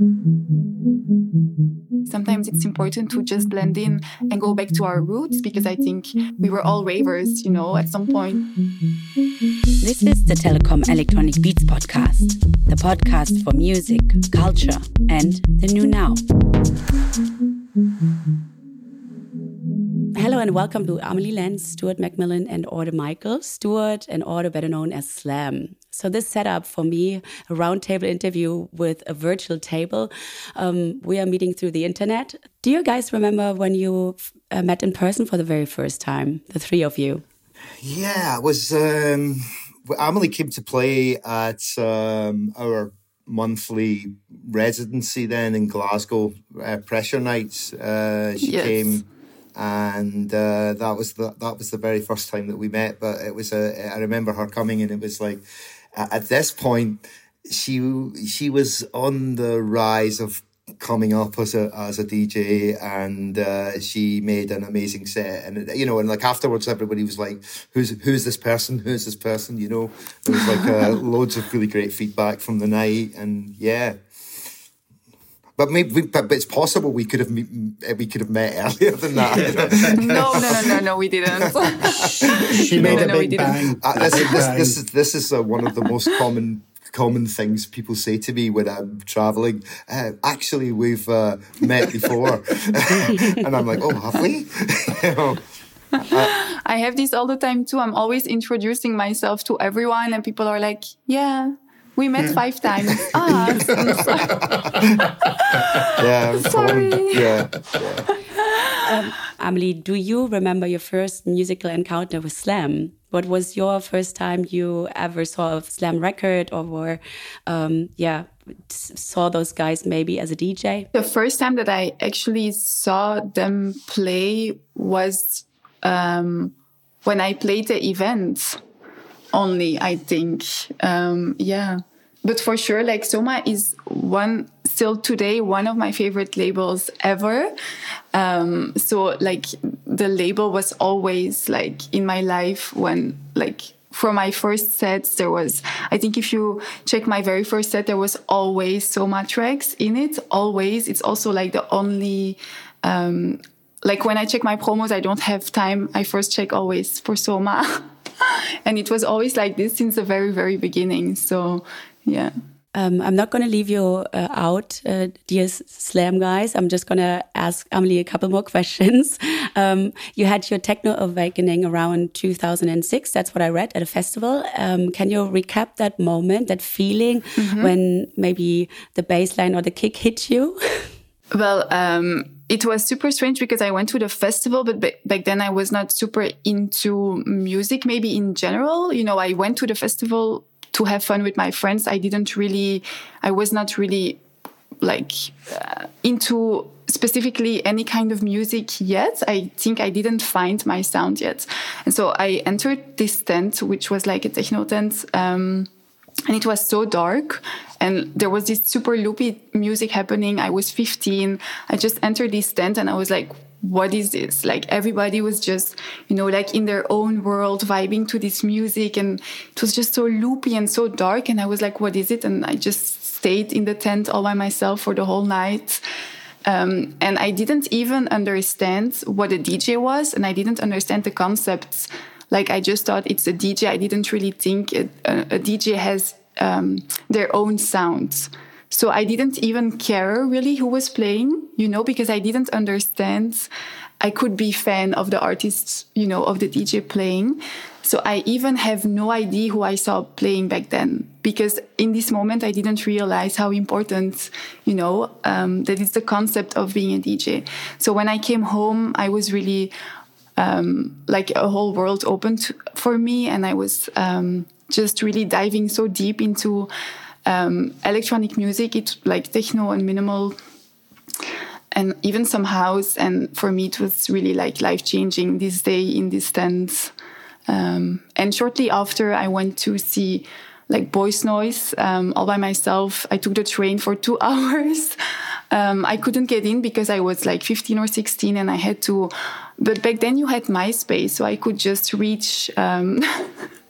Sometimes it's important to just blend in and go back to our roots, because I think we were all ravers, at some point. This is the Telecom Electronic Beats podcast, the podcast for music, culture, and the new now. Hello and welcome to Amelie Lenz, Stuart Macmillan, and Order Michael. Stuart and Order, better known as Slam. So this setup for me, a roundtable interview with a virtual table. We are meeting through the internet. Do you guys remember when you met in person for the very first time, the three of you? Yeah, it was... Amelie came to play at our monthly residency then in Glasgow, Pressure Nights. She came... And that was the very first time that we met. But it was I remember her coming, and it was like at this point she was on the rise of coming up as a DJ, and she made an amazing set. And and like afterwards, everybody was like, "Who's this person? Who's this person?" There was like loads of really great feedback from the night, and yeah. But it's possible we could have met earlier than that. No, we didn't. She made a big bang. This is one of the most common things people say to me when I'm traveling. Actually, we've met before, and I'm like, oh, have we? I have this all the time too. I'm always introducing myself to everyone, and people are like, yeah. We met 5 times. Yeah, sorry. Yeah. Amelie, do you remember your first musical encounter with Slam? What was your first time you ever saw a Slam record, or saw those guys maybe as a DJ? The first time that I actually saw them play was when I played the event. Only, I think. But for sure, like Soma is still today one of my favorite labels ever. So like the label was always like in my life when like for my first sets there was, I think if you check my very first set, there was always Soma tracks in it. Always. It's also like the only like when I check my promos, I don't have time. I first check always for Soma. And it was always like this since the very, very beginning. So, yeah. I'm not going to leave you out, dear Slam guys. I'm just going to ask Amelie a couple more questions. You had your techno awakening around 2006. That's what I read at a festival. Can you recap that moment, that feeling when maybe the bass line or the kick hit you? Well, it was super strange because I went to the festival, but back then I was not super into music, maybe in general. I went to the festival to have fun with my friends. I was not really like into specifically any kind of music yet. I think I didn't find my sound yet. And so I entered this tent, which was like a techno tent, and it was so dark, and there was this super loopy music happening. I was 15. I just entered this tent and I was like, what is this? Like everybody was just, like in their own world vibing to this music, and it was just so loopy and so dark. And I was like, what is it? And I just stayed in the tent all by myself for the whole night. And I didn't even understand what a DJ was, and I didn't understand the concepts. Like, I just thought it's a DJ. I didn't really think a DJ has their own sound. So I didn't even care really who was playing, because I didn't understand. I could be fan of the artists, of the DJ playing. So I even have no idea who I saw playing back then, because in this moment, I didn't realize how important, that is the concept of being a DJ. So when I came home, I was really... like a whole world opened for me, and I was just really diving so deep into electronic music. It's like techno and minimal, and even some house. And for me, it was really like life-changing this day in this tent. And shortly after, I went to see like Boys Noise all by myself. I took the train for 2 hours. I couldn't get in because I was like 15 or 16, and I had to... But back then you had MySpace, so I could just reach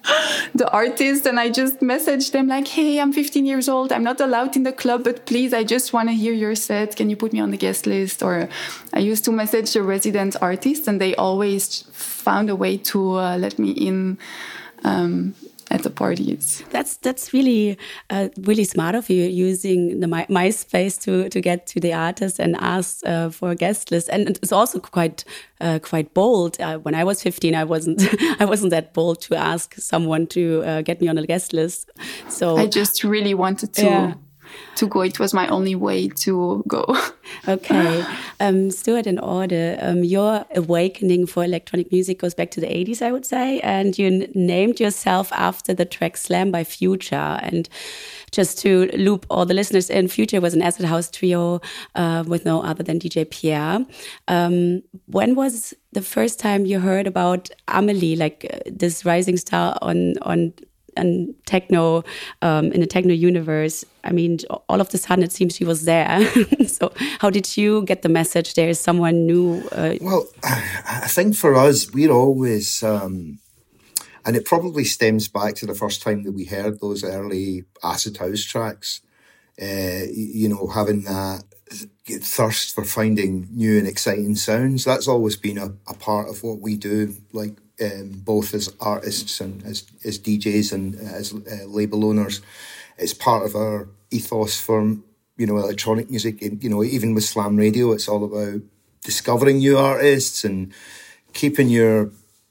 the artist, and I just messaged them like, hey, I'm 15 years old. I'm not allowed in the club, but please, I just want to hear your set. Can you put me on the guest list? Or I used to message the resident artists, and they always found a way to let me in at the parties. That's really really smart of you, using the MySpace to get to the artist and ask for a guest list. And it's also quite bold. When I was 15, I wasn't that bold to ask someone to get me on a guest list. So I just really wanted to go. It was my only way to go. Okay. Stuart and Orde, your awakening for electronic music goes back to the 80s, I would say. And you named yourself after the track Slam by Future. And just to loop all the listeners in, Future was an acid house trio with no other than DJ Pierre. When was the first time you heard about Amelie, like this rising star on techno, in the techno universe? I mean, all of a sudden it seems she was there. So how did you get the message there is someone new? Well, I think for us, we're always, and it probably stems back to the first time that we heard those early acid house tracks, having that thirst for finding new and exciting sounds. That's always been a part of what we do, like both as artists and as DJs and as label owners. It's part of our ethos for, electronic music. Even with Slam Radio, it's all about discovering new artists and keeping your,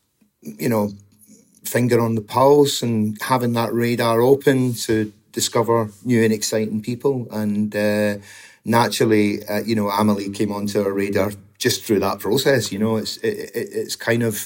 finger on the pulse and having that radar open to discover new and exciting people. And naturally, Amelie came onto our radar just through that process. It's kind of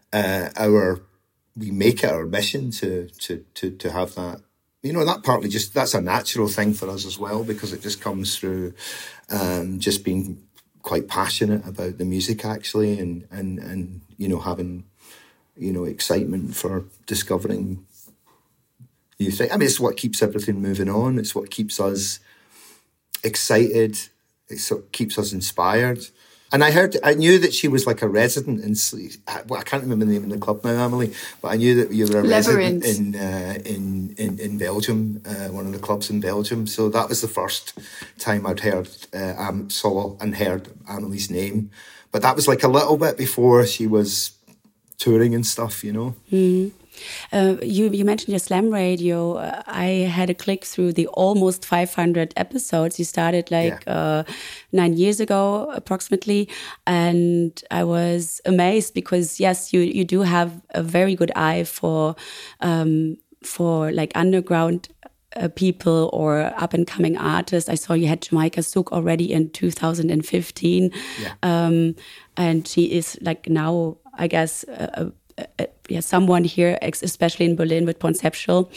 we make it our mission to have that. That partly that's a natural thing for us as well, because it just comes through just being quite passionate about the music actually, and having excitement for discovering new things. I mean, it's what keeps everything moving on. It's what keeps us excited. It's what keeps us inspired. And I knew that she was like a resident in, I can't remember the name of the club now, Amelie, but I knew that you were a resident in Belgium, one of the clubs in Belgium. So that was the first time I'd saw and heard Amelie's name. But that was like a little bit before she was touring and stuff, Mm. You mentioned your Slam Radio. I had a click through the almost 500 episodes. You started 9 years ago, approximately. And I was amazed because, yes, you do have a very good eye for like underground people or up-and-coming artists. I saw you had Jamaica Sook already in 2015. Yeah. And she is like now, I guess, someone here, especially in Berlin with Conceptual,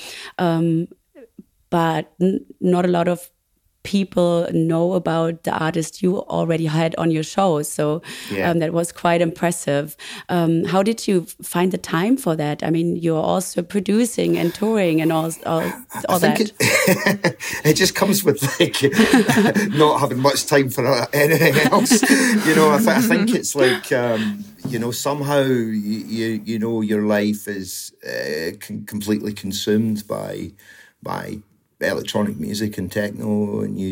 but not a lot of people know about the artist you already had on your show. So that was quite impressive. How did you find the time for that? I mean, you're also producing and touring and all that. It just comes with not having much time for anything else. I think it's like, somehow, your life is completely consumed by electronic music and techno, and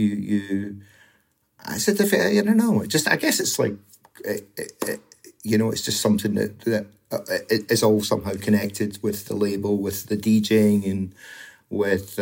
I said, I don't know. I guess it's like, it's just something that is all somehow connected with the label, with the DJing, and with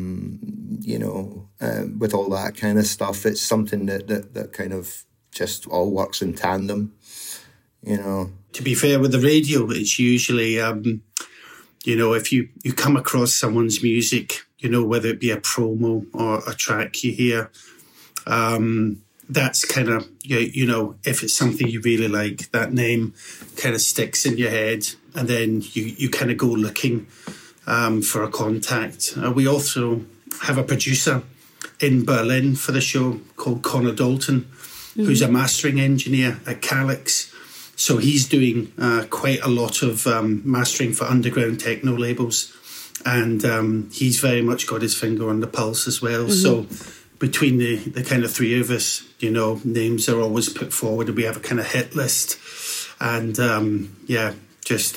with all that kind of stuff. It's something that kind of just all works in tandem, To be fair with the radio, it's usually if you come across someone's music, whether it be a promo or a track you hear, that's kind of, if it's something you really like, that name kind of sticks in your head, and then you kind of go looking for a contact. We also have a producer in Berlin for the show called Connor Dalton, who's a mastering engineer at Calyx. So he's doing quite a lot of mastering for underground techno labels. And he's very much got his finger on the pulse as well. Mm-hmm. So between the kind of three of us, names are always put forward, and we have a kind of hit list. And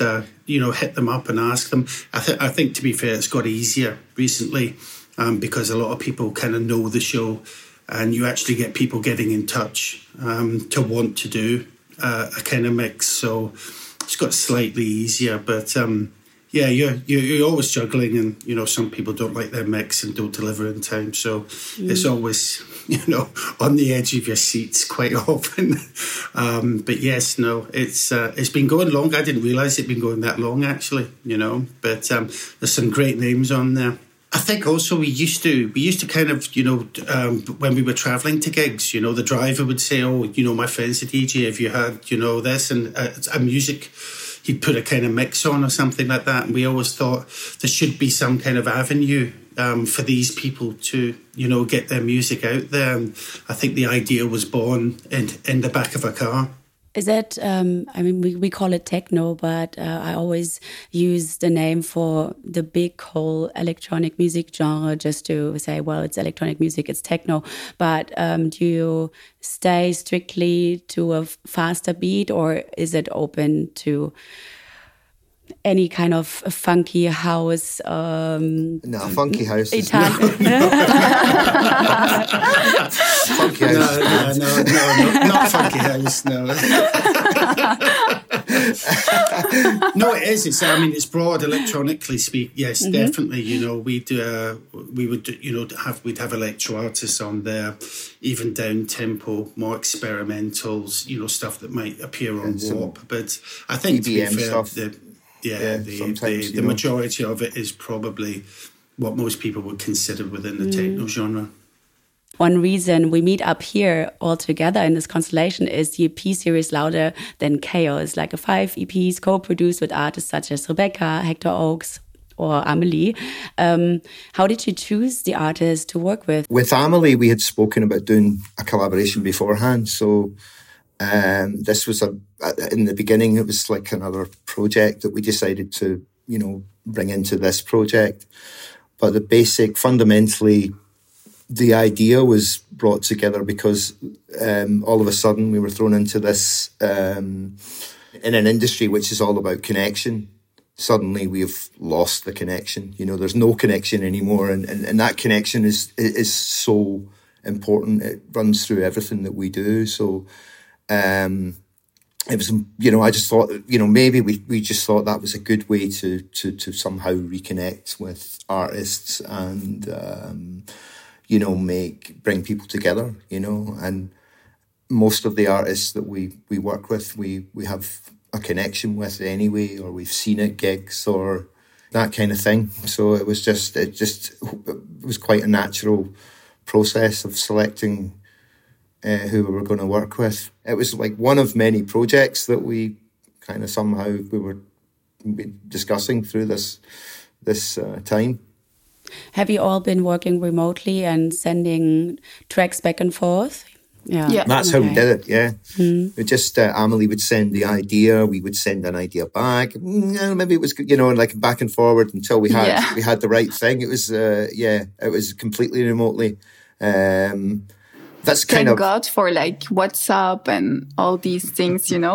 hit them up and ask them. I think, to be fair, it's got easier recently because a lot of people kind of know the show, and you actually get people getting in touch to want to do a kind of mix. So it's got slightly easier, but yeah, you're always juggling, and some people don't like their mix and don't deliver in time. So it's always on the edge of your seats quite often. But yes, no, it's been going long. I didn't realise it'd been going that long actually. But there's some great names on there. I think also we used to kind of, when we were travelling to gigs, the driver would say, oh, my friend's a DJ, if you had, this and a music, he'd put a kind of mix on or something like that. And we always thought there should be some kind of avenue for these people to, get their music out there. And I think the idea was born in the back of a car. Is that, we call it techno, but I always use the name for the big whole electronic music genre just to say, well, it's electronic music, it's techno. But do you stay strictly to a faster beat, or is it open to any kind of funky house? No, funky house. Funky house. No, not funky house. No. No, it is. It's broad electronically speak. Yes, definitely. We'd have electro artists on there, even down tempo, more experimental, stuff that might appear on Warp. But I think EBM to be fair, stuff. the majority of it is probably what most people would consider within the techno genre. One reason we meet up here all together in this constellation is the EP series Louder Than Chaos, like 5 EPs co-produced with artists such as Rebecca, Hector Oaks, or Amelie. How did you choose the artists to work with? With Amelie, we had spoken about doing a collaboration beforehand. So this was in the beginning, it was like another project that we decided to, bring into this project. But fundamentally, the idea was brought together because all of a sudden we were thrown into this, in an industry which is all about connection. Suddenly we've lost the connection. There's no connection anymore. And that connection is so important. It runs through everything that we do. So it was, I just thought, maybe we just thought that was a good way to somehow reconnect with artists and, bring people together, and most of the artists that we work with, we have a connection with anyway, or we've seen at gigs or that kind of thing. So it was quite a natural process of selecting who we were going to work with. It was like one of many projects that we kind of we were discussing through this time. Have you all been working remotely and sending tracks back and forth? Yeah. That's how we did it, yeah. We just, Amelie would send the idea, we would send an idea back. Maybe it was, like back and forward until we had the right thing. It was, it was completely remotely. That's Thank God for like WhatsApp and all these things, I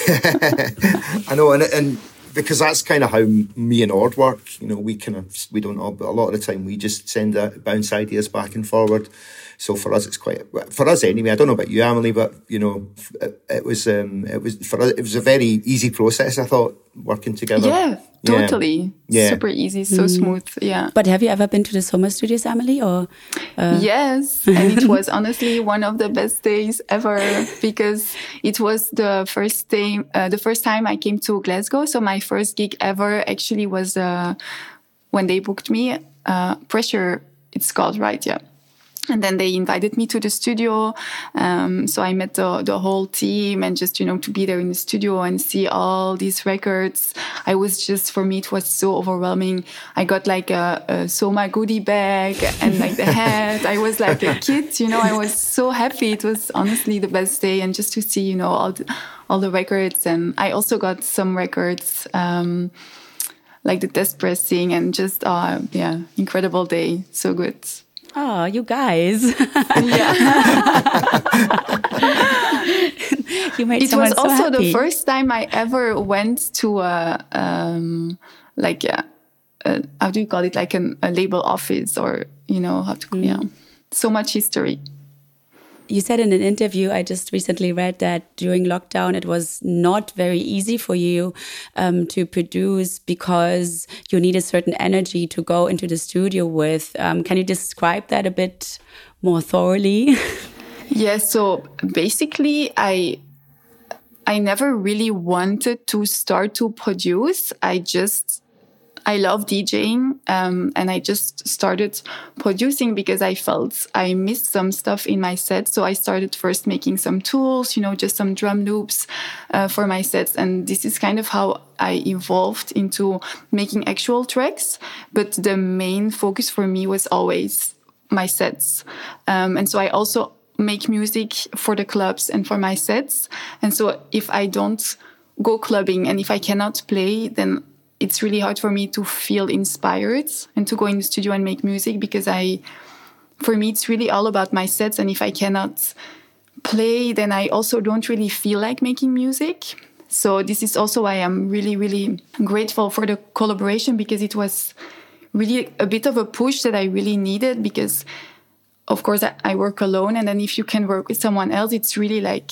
know, and because that's kind of how me and Ord work. We don't all, but a lot of the time we just bounce ideas back and forward. So for us, for us anyway. I don't know about you, Amelie, but it was for us. It was a very easy process. I thought, working together. Yeah, totally. Yeah. Super easy, so smooth. Yeah. But have you ever been to the Summer Studios, Amelie? Or yes, and it was honestly one of the best days ever because it was the first time I came to Glasgow. So my first gig ever actually was when they booked me. Pressure, it's called, right? Yeah. And then they invited me to the studio. So I met the whole team and just, to be there in the studio and see all these records. For me, it was so overwhelming. I got like a Soma goodie bag and like the hat. I was like a kid, I was so happy. It was honestly the best day. And just to see, all the records. And I also got some records, like the test pressing and just, incredible day. So good. Oh, you guys. You made it someone was also so happy. the first time I ever went to how do you call it? Like a label office, or how to so much history. You said in an interview I just recently read that during lockdown it was not very easy for you to produce because you need a certain energy to go into the studio with. Can you describe that a bit more thoroughly? Yes, so basically I never really wanted to start to produce. I love DJing, and I just started producing because I felt I missed some stuff in my set. So I started first making some tools, just some drum loops for my sets. And this is kind of how I evolved into making actual tracks. But the main focus for me was always my sets. And so I also make music for the clubs and for my sets. And so if I don't go clubbing and if I cannot play, then it's really hard for me to feel inspired and to go in the studio and make music, because for me, it's really all about my sets. And if I cannot play, then I also don't really feel like making music. So this is also why I'm really, really grateful for the collaboration, because it was really a bit of a push that I really needed, because of course I work alone. And then if you can work with someone else, it's really like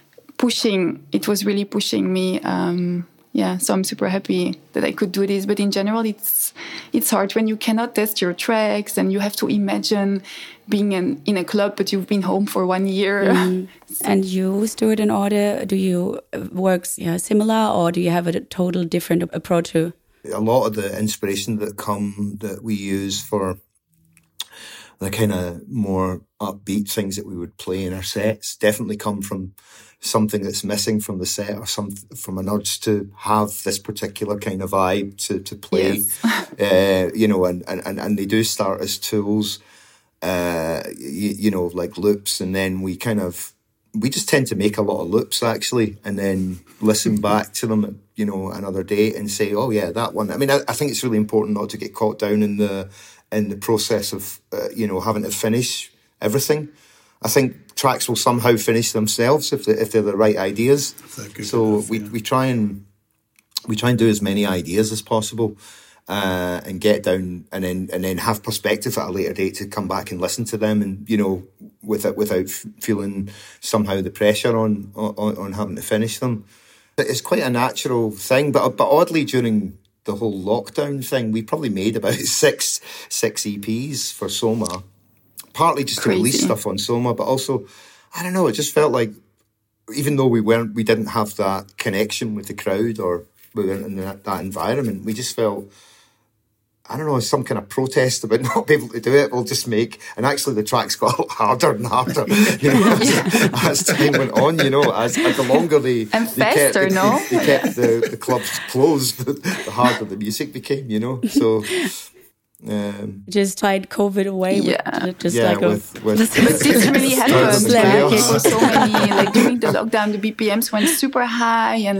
it was really pushing me. So I'm super happy that I could do this. But in general, it's hard when you cannot test your tracks and you have to imagine being in a club, but you've been home for 1 year. And you, Stuart and Aude, do you work similar, or do you have a total different approach to? A lot of the inspiration that we use for the kind of more upbeat things that we would play in our sets definitely come from something that's missing from the set, or from an urge to have this particular kind of vibe to play. Yes. And they do start as tools, like loops, and then we just tend to make a lot of loops actually, and then listen back to them, another day and say, oh yeah, that one. I mean, I think it's really important not to get caught down in the process of having to finish everything. I think tracks will somehow finish themselves if they're the right ideas. So we try and do as many ideas as possible, and get down and then have perspective at a later date to come back and listen to them, and without feeling somehow the pressure on having to finish them. It's quite a natural thing, but oddly during the whole lockdown thing, we probably made about six EPs for Soma. Partly just to release stuff on Soma, but also, I don't know, it just felt like, even though we didn't have that connection with the crowd, or we weren't in that environment, we just felt, I don't know, some kind of protest about not being able to do it. We'll just make, and actually the tracks got a lot harder and harder, as time went on, as the longer they kept the clubs closed, the harder the music became, so. Just tried COVID away. But this really happened. For so many, during the lockdown, the BPMs went super high, and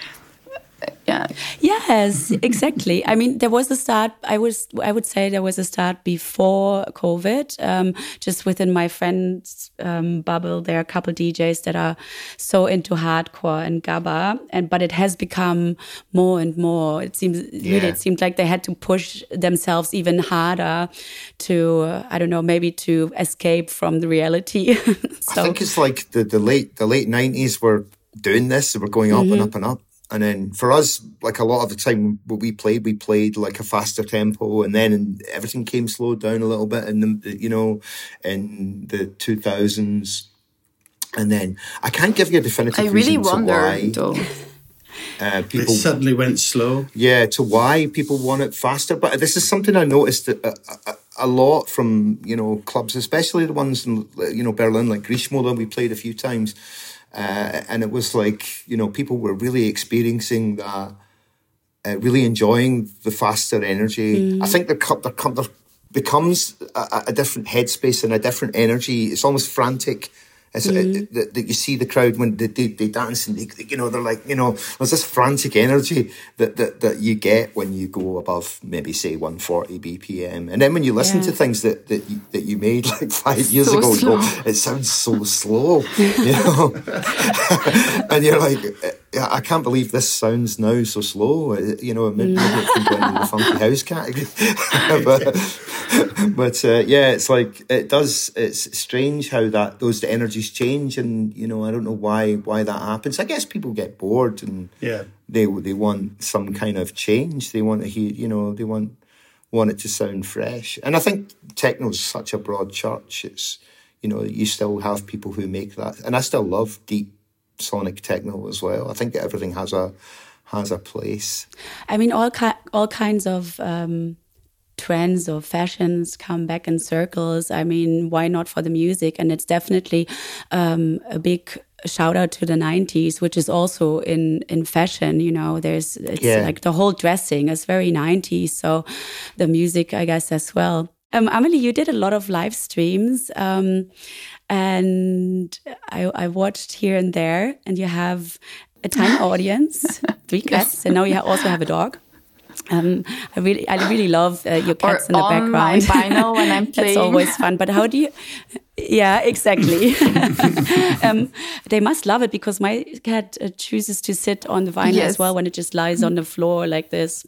Yes, exactly. I mean, there was a start. I would say there was a start before COVID. Just within my friends' bubble, there are a couple DJs that are so into hardcore and gabba, but it has become more and more. It seemed like they had to push themselves even harder to, I don't know, maybe to escape from the reality. I think it's like the late 90s were doing this. We're going up and up and up. And then for us, like a lot of the time what we played like a faster tempo, and then everything came slowed down a little bit in the 2000s. And then I can't give you a definitive reason to why. People suddenly went slow. Yeah, to why people want it faster. But this is something I noticed a lot from, clubs, especially the ones in, Berlin, like Griechmola, we played a few times. And it was like, people were really experiencing that, really enjoying the faster energy. I think there becomes a different headspace and a different energy. It's almost frantic That you see the crowd when they dance and they're like, there's this frantic energy that you get when you go above maybe say 140 BPM, and then when you listen to things that you made like 5 years ago, you go, it sounds so slow, and you're like, I can't believe this sounds now so slow. Maybe it can go into the funky house category, but it's like it does. It's strange how those energies change, and I don't know why that happens. I guess people get bored and they want some kind of change. They want to hear, they want it to sound fresh. And I think techno's such a broad church. It's you still have people who make that, and I still love deep sonic techno as well. I think that everything has a place. I mean, all kinds of trends or fashions come back in circles. I mean, why not for the music? And it's definitely a big shout out to the 90s, which is also in fashion. Like the whole dressing is very 90s. So the music, I guess, as well. Amelie, you did a lot of live streams, and I watched here and there, and you have a tiny audience, 3 cats, and now you also have a dog. I really love your cats in the background. My vinyl when I'm playing. It's always fun. But how do you? Yeah, exactly. They must love it because my cat chooses to sit on the vinyl as well when it just lies on the floor like this.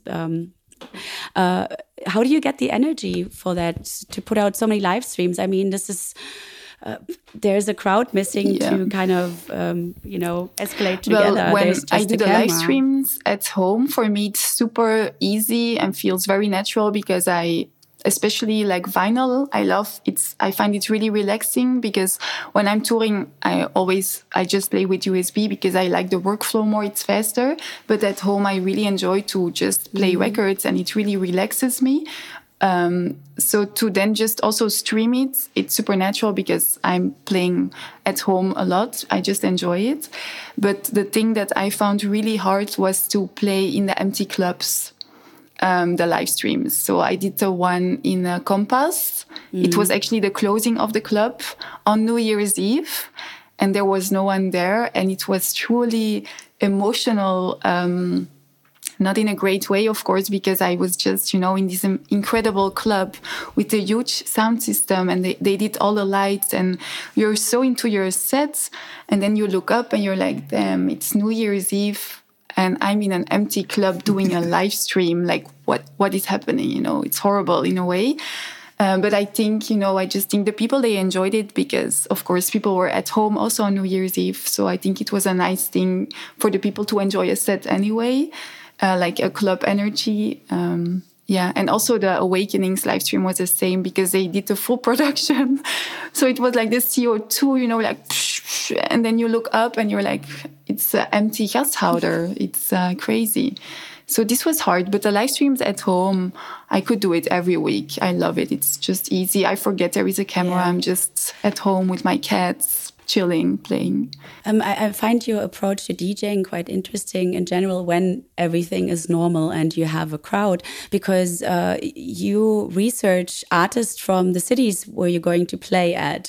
How do you get the energy for that to put out so many live streams? I mean, this is. There's a crowd missing to kind of, escalate together. Well, when I do the live streams at home, for me, it's super easy and feels very natural because especially like vinyl, I find it really relaxing because when I'm touring, I just play with USB because I like the workflow more, it's faster. But at home, I really enjoy to just play records and it really relaxes me. So to then just also stream it, it's super natural because I'm playing at home a lot. I just enjoy it. But the thing that I found really hard was to play in the empty clubs, the live streams. So I did the one in Compass. It was actually the closing of the club on New Year's Eve. And there was no one there. And it was truly emotional, not in a great way, of course, because I was just, in this incredible club with a huge sound system and they did all the lights and you're so into your sets. And then you look up and you're like, damn, it's New Year's Eve and I'm in an empty club doing a live stream. Like, what is happening? It's horrible in a way. But I think, I just think the people, they enjoyed it because, of course, people were at home also on New Year's Eve. So I think it was a nice thing for the people to enjoy a set anyway. Like a club energy. And also the Awakenings live stream was the same because they did the full production. So it was like the CO2, like, and then you look up and you're like, it's an empty Gashouder. It's crazy. So this was hard, but the live streams at home, I could do it every week. I love it. It's just easy. I forget there is a camera. I'm just at home with my cats, chilling, playing. I find your approach to DJing quite interesting in general when everything is normal and you have a crowd, because you research artists from the cities where you're going to play at.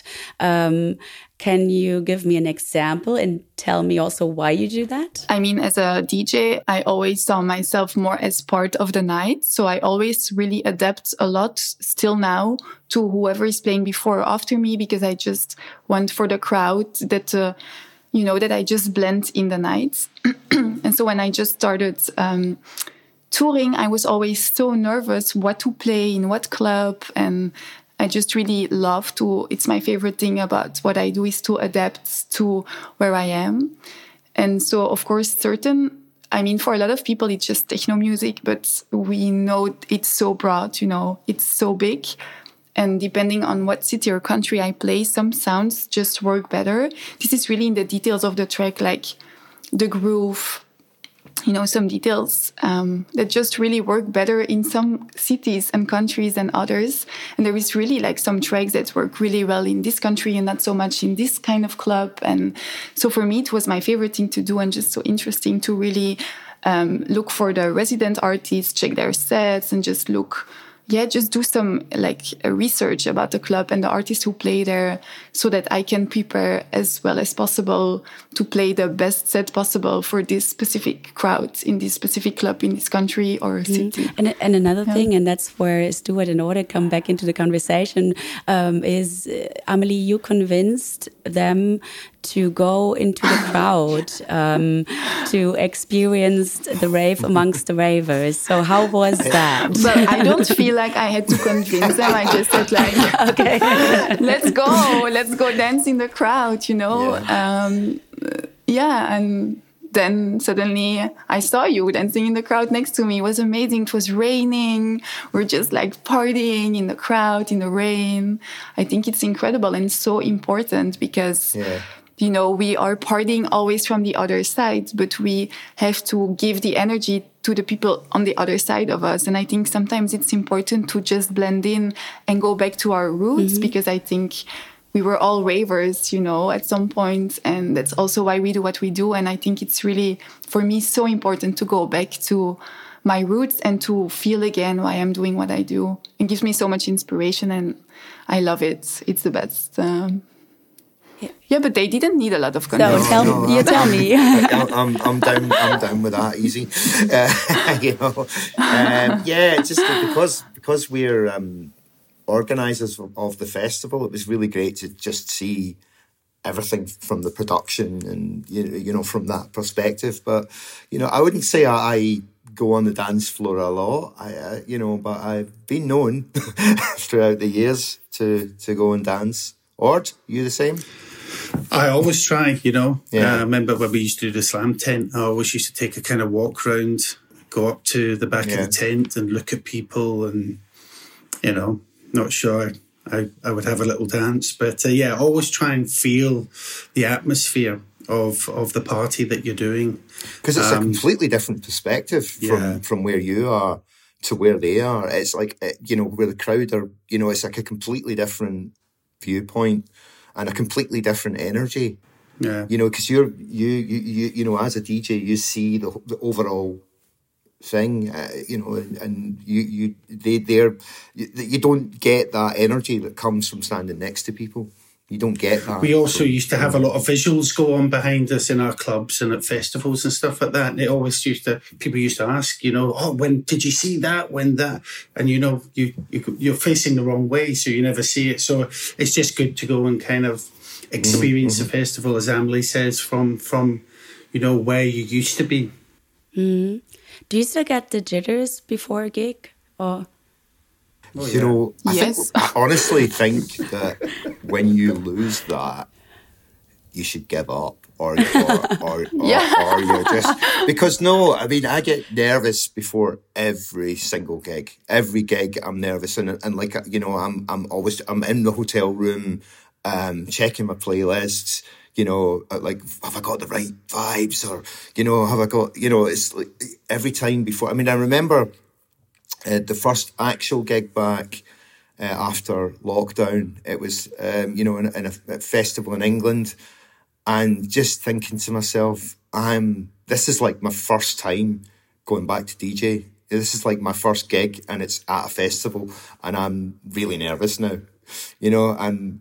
Can you give me an example and tell me also why you do that? I mean, as a DJ, I always saw myself more as part of the night. So I always really adapt a lot still now to whoever is playing before or after me, because I just want for the crowd that, that I just blend in the night. And so when I just started touring, I was always so nervous what to play in what club, and I just really love to, it's my favorite thing about what I do is to adapt to where I am. And so, of course, for a lot of people, it's just techno music, but we know it's so broad, it's so big. And depending on what city or country I play, some sounds just work better. This is really in the details of the track, like the groove, some details that just really work better in some cities and countries than others. And there is really like some tracks that work really well in this country and not so much in this kind of club. And so for me, it was my favorite thing to do and just so interesting to really look for the resident artists, check their sets and just look just do some research about the club and the artists who play there, so that I can prepare as well as possible to play the best set possible for this specific crowd in this specific club in this country or city. And another thing, and that's where Stuart and Orde come back into the conversation, is Amelie, you convinced them to go into the crowd to experience the rave amongst the ravers. So how was that? Well, I don't feel like I had to convince them. I just said okay, let's go dance in the crowd, you know. And then suddenly I saw you dancing in the crowd next to me. It was amazing. It was raining. We're just partying in the crowd, in the rain. I think it's incredible and so important because, you know, we are partying always from the other side, but we have to give the energy to the people on the other side of us. And I think sometimes it's important to just blend in and go back to our roots, because I think we were all ravers, you know, at some point. And that's also why we do what we do. And I think it's really, for me, so important to go back to my roots and to feel again why I'm doing what I do. It gives me so much inspiration and I love it. It's the best. Yeah, but they didn't need a lot of content. So tell me. I'm down with that, easy. You know, just because we're organisers of the festival, it was really great to just see everything from the production and you know from that perspective. But you know, I wouldn't say I go on the dance floor a lot. But I've been known throughout the years to go and dance. Orde, you the same? I always try, you know. I remember when we used to do the slam tent, I always used to take a kind of walk round, go up to the back of the tent and look at people and, you know, not sure I would have a little dance. But always try and feel the atmosphere of the party that you're doing. Because it's a completely different perspective from where you are to where they are. It's like, you know, where the crowd are, you know, it's like a completely different viewpoint and a completely different energy. Yeah. You know, because you know, as a DJ, you see the overall thing, you know, and you don't get that energy that comes from standing next to people. You don't get that. We also used to have a lot of visuals go on behind us in our clubs and at festivals and stuff like that. And it always people used to ask, you know, oh, when did you see that? When that? And, you know, you're facing the wrong way, so you never see it. So it's just good to go and kind of experience the festival, as Amelie says, from you know, where you used to be. Mm. Do you still get the jitters before a gig? Or... Oh, you know, I honestly think that when you lose that, you should give up, or you're just because I mean, I get nervous before every single gig. Every gig, I'm nervous, and like, you know, I'm in the hotel room, checking my playlists. You know, like, have I got the right vibes, or you know, have I got, you know, it's like every time before. I mean, I remember. The first actual gig back after lockdown, it was, you know, in a festival in England, and just thinking to myself, this is like my first time going back to DJ. This is like my first gig, and it's at a festival, and I'm really nervous now, you know. And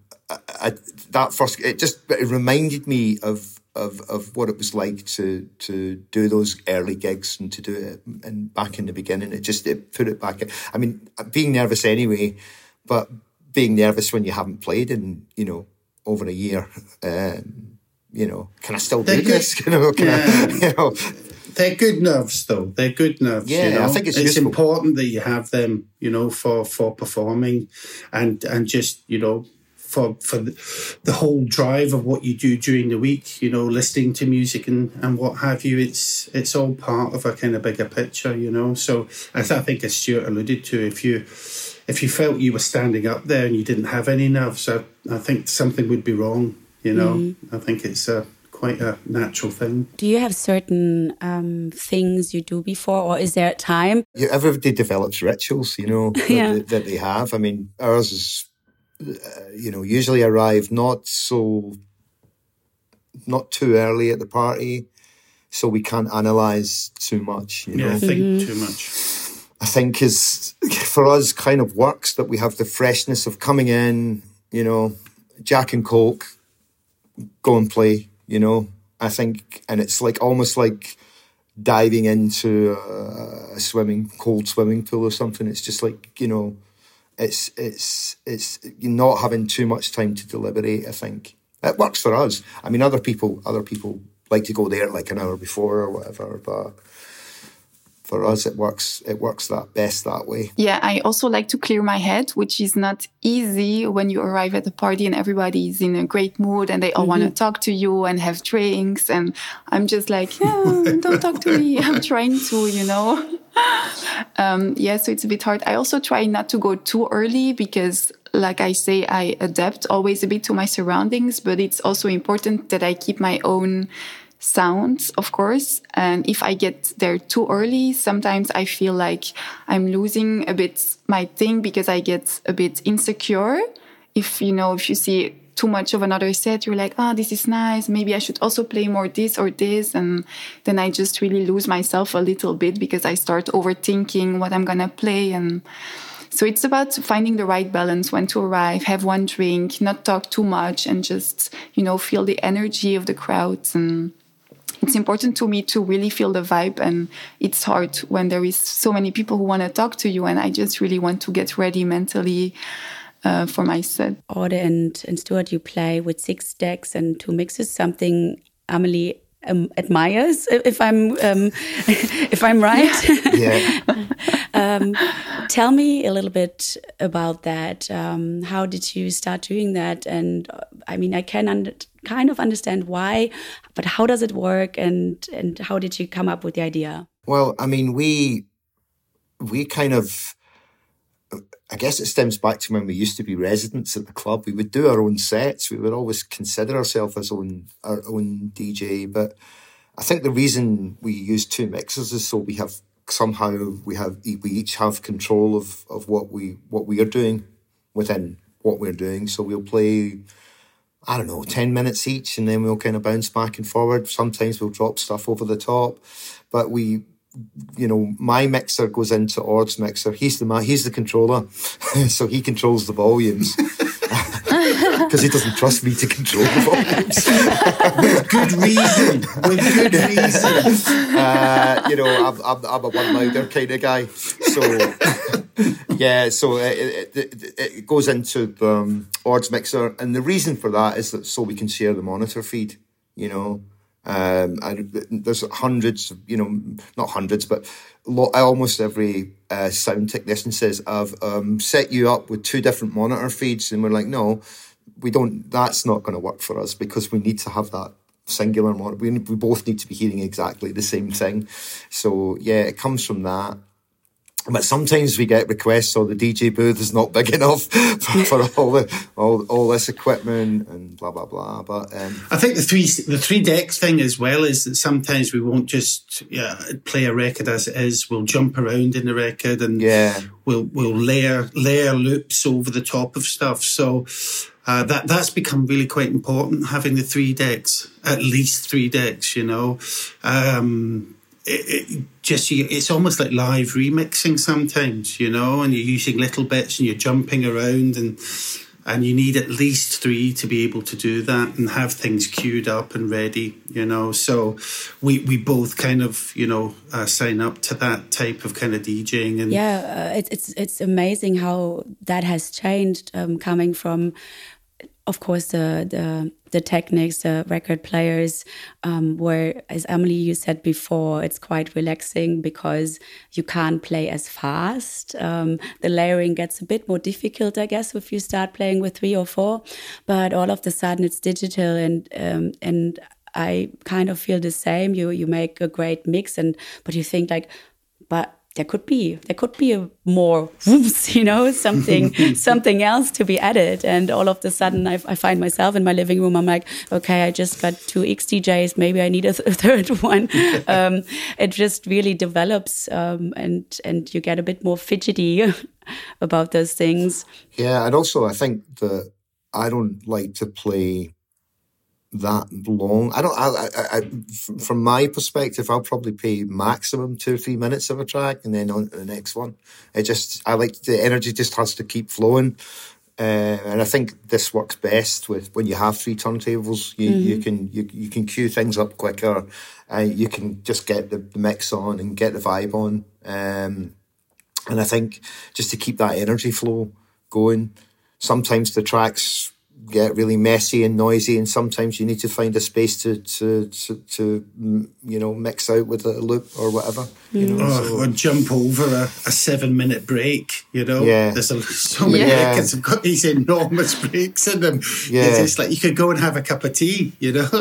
it reminded me of what it was like to do those early gigs and to do it and back in the beginning. It put it back. I mean, being nervous anyway, but being nervous when you haven't played in, you know, over a year. You know, can I still do this? You know, they're good nerves, though. They're good nerves. Yeah, you know? I think it's useful. Important that you have them, you know, for performing and just, you know, for the whole drive of what you do during the week, you know, listening to music and what have you. It's all part of a kind of bigger picture, you know. So I think, as Stuart alluded to, if you felt you were standing up there and you didn't have any nerves, I think something would be wrong, you know. I think it's quite a natural thing. Do you have certain things you do before, or is there a time? Yeah, everybody develops rituals, you know, that they have. I mean, ours is, you know, usually arrive not too early at the party, so we can't analyse too much, you know. Think too much. I think is, for us, kind of works, that we have the freshness of coming in, you know, Jack and Coke, go and play, you know. I think, and it's like almost like diving into a cold swimming pool or something. It's just like, you know, it's you're not having too much time to deliberate. I think it works for us. I mean, other people like to go there like an hour before or whatever, but for us, it works that best that way. Yeah, I also like to clear my head, which is not easy when you arrive at the party and everybody is in a great mood and they all want to talk to you and have drinks. And I'm just like, yeah, don't talk to me. I'm trying to, you know. So it's a bit hard. I also try not to go too early because, like I say, I adapt always a bit to my surroundings, but it's also important that I keep my own sounds, of course. And if I get there too early, sometimes I feel like I'm losing a bit my thing because I get a bit insecure. If you see too much of another set, you're like, this is nice. Maybe I should also play more this or this. And then I just really lose myself a little bit because I start overthinking what I'm going to play. And so it's about finding the right balance, when to arrive, have one drink, not talk too much, and just, feel the energy of the crowds. And it's important to me to really feel the vibe, and it's hard when there is so many people who want to talk to you, and I just really want to get ready mentally for my set. Aude and Stuart, you play with 6 decks and 2 mixes, something Amelie admires, if I'm right. Yeah. Tell me a little bit about that. How did you start doing that? And I mean, I can kind of understand why, but how does it work? And how did you come up with the idea? Well, I mean, we kind of, I guess it stems back to when we used to be residents at the club. We would do our own sets. We would always consider ourselves as our own DJ. But I think the reason we use 2 mixers is so we each have control of what we are doing within what we're doing. So we'll play, 10 minutes each, and then we'll kind of bounce back and forward. Sometimes we'll drop stuff over the top, but my mixer goes into Ord's mixer. He's the controller, so he controls the volumes because he doesn't trust me to control the volumes. With good reason. I'm a one louder kind of guy. So yeah, so it goes into the Ord's mixer, and the reason for that is that so we can share the monitor feed. And there's hundreds, not hundreds, but almost every sound technician says, I've set you up with 2 different monitor feeds. And we're like, no, we don't, that's not going to work for us because we need to have that singular monitor. We both need to be hearing exactly the same thing. So yeah, it comes from that. But sometimes we get requests, the DJ booth is not big enough for all this equipment and blah blah blah. But I think the three decks thing as well is that sometimes we won't just play a record as it is. We'll jump around in the record and we'll layer loops over the top of stuff. So that's become really quite important, having the 3 decks, at least 3 decks. It's almost like live remixing sometimes, and you're using little bits and you're jumping around and you need at least 3 to be able to do that and have things queued up and ready, So we both kind of, sign up to that type of kind of DJing. And it's amazing how that has changed, coming from, of course, the techniques, the record players, where, as Amelie, you said before, it's quite relaxing because you can't play as fast. The layering gets a bit more difficult, I guess, if you start playing with 3 or 4. But all of a sudden, it's digital, and I kind of feel the same. You make a great mix, but you think like, but there could be a more something else to be added, and all of a sudden I find myself in my living room. I'm like, okay, I just got 2 XDJs, maybe I need a third one. It just really develops, and you get a bit more fidgety about those things. Yeah, and also I think that I don't like to play that long. From my perspective, I'll probably play maximum 2 or 3 minutes of a track and then on to the next one. I like the energy just has to keep flowing. And I think this works best with when you have 3 turntables. You can cue things up quicker. You can just get the mix on and get the vibe on. And I think just to keep that energy flow going, sometimes the tracks get really messy and noisy, and sometimes you need to find a space to mix out with a loop or whatever. Or jump over a 7-minute break. Yeah. There's so many records have got these enormous breaks in them. Yeah. It's just like you could go and have a cup of tea. Get back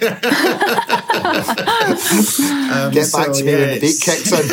to me when the beat kicks in.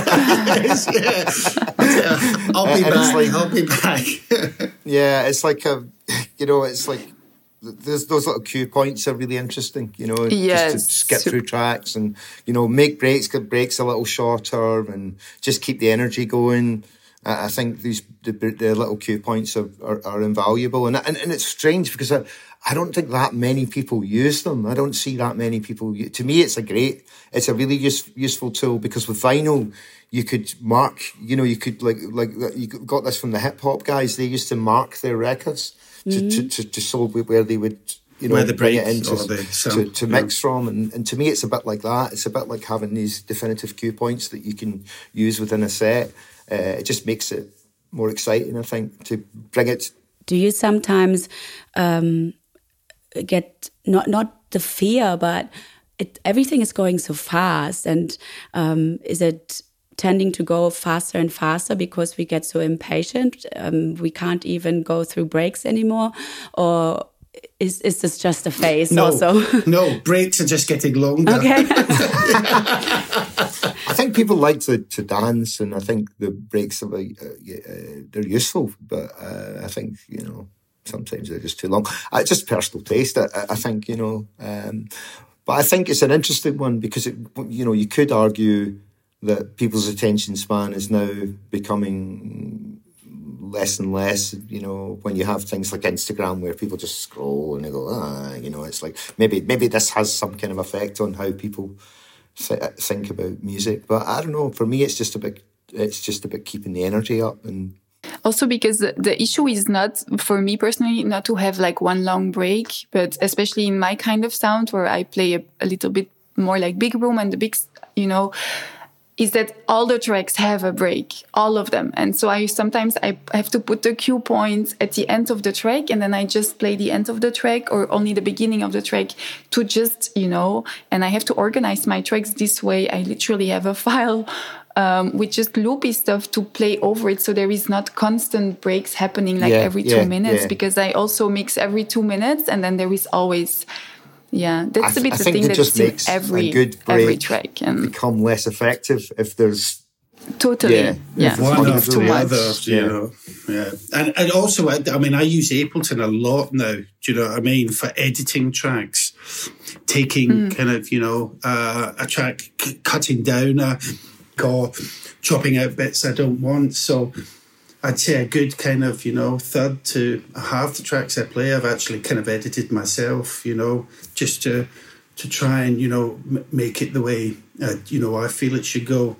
I'll be back. Yeah, it's like it's like those little cue points are really interesting, just to skip through tracks and, make breaks a little shorter and just keep the energy going. I think the little cue points are invaluable. And it's strange because I don't think that many people use them. I don't see that many people. To me, it's a really useful tool because with vinyl, you could mark, you could like you got this from the hip hop guys. They used to mark their records to show where they would, where the bring it break in to mix from. And to me, it's a bit like that. It's a bit like having these definitive cue points that you can use within a set. It just makes it more exciting, I think, to bring it. Do you sometimes get not the fear, but everything is going so fast, and is it tending to go faster and faster because we get so impatient? We can't even go through breaks anymore, or is this just a phase? Also, no, breaks are just getting longer. Okay. I think people like to dance, and I think the breaks are they're useful, but I think sometimes they're just too long. It's just personal taste. I think but I think it's an interesting one because you could argue that people's attention span is now becoming less and less, when you have things like Instagram where people just scroll and they go, it's like maybe this has some kind of effect on how people think about music. But I don't know, for me it's just about keeping the energy up. And also because the issue is not, for me personally, not to have like one long break, but especially in my kind of sound where I play a little bit more like big room and the big, is that all the tracks have a break, all of them. And so I have to put the cue points at the end of the track, and then I just play the end of the track or only the beginning of the track to just, and I have to organize my tracks this way. I literally have a file with just loopy stuff to play over it. So there is not constant breaks happening every 2 minutes because I also mix every 2 minutes, and then there is always... Yeah, that's a bit the thing that's in every track and become less effective if there's totally one after the other, and also I use Ableton a lot now. Do you know what I mean, for editing tracks, taking kind of a track, cutting down or chopping out bits I don't want. So I'd say a good kind of, third to half the tracks I play, I've actually kind of edited myself, just to try and, make it the way, I feel it should go.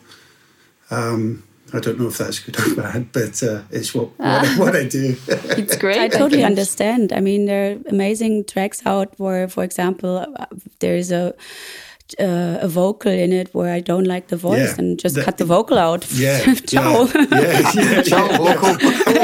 I don't know if that's good or bad, but it's what I do. It's great. I totally understand. I mean, there are amazing tracks out where, for example, there is a vocal in it where I don't like the voice and just cut the vocal out. Ciao. Ciao, vocal.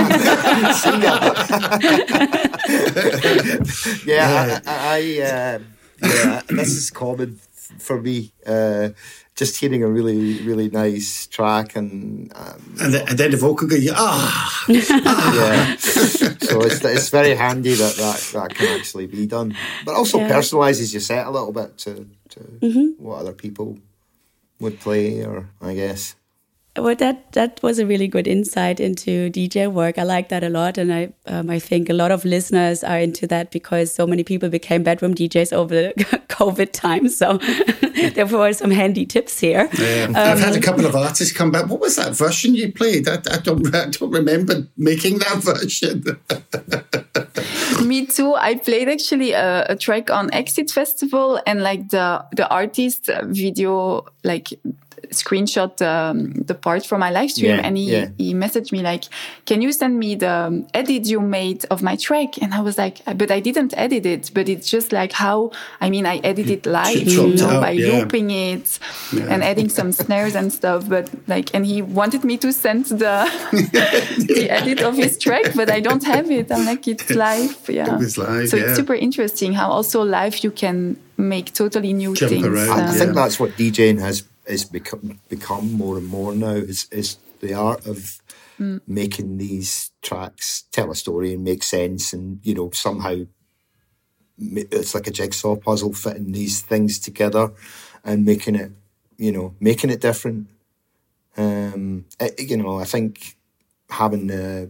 This is common for me. Just hearing a really, really nice track and then the vocal goes, yeah. So it's very handy that can actually be done, but also personalises your set a little bit to what other people would play, or I guess. Well, that was a really good insight into DJ work. I like that a lot, and I think a lot of listeners are into that because so many people became bedroom DJs over the COVID time. So there were some handy tips here. I've had a couple of artists come back. What was that version you played? I don't remember making that version. Me too. I played actually a track on Exit Festival, and like the artist video, like screenshot the part from my live stream, and he messaged me like, "Can you send me the edit you made of my track?" And I was like, "But I didn't edit it, but it's just like how I edited live, by looping it and adding some snares and stuff." But like, and he wanted me to send the the edit of his track, but I don't have it. I'm like, it's live, It was live, so it's super interesting how also live you can make totally new things. I think that's what DJing has become more and more now, is the art of making these tracks tell a story and make sense, and somehow it's like a jigsaw puzzle, fitting these things together and making it different. I think having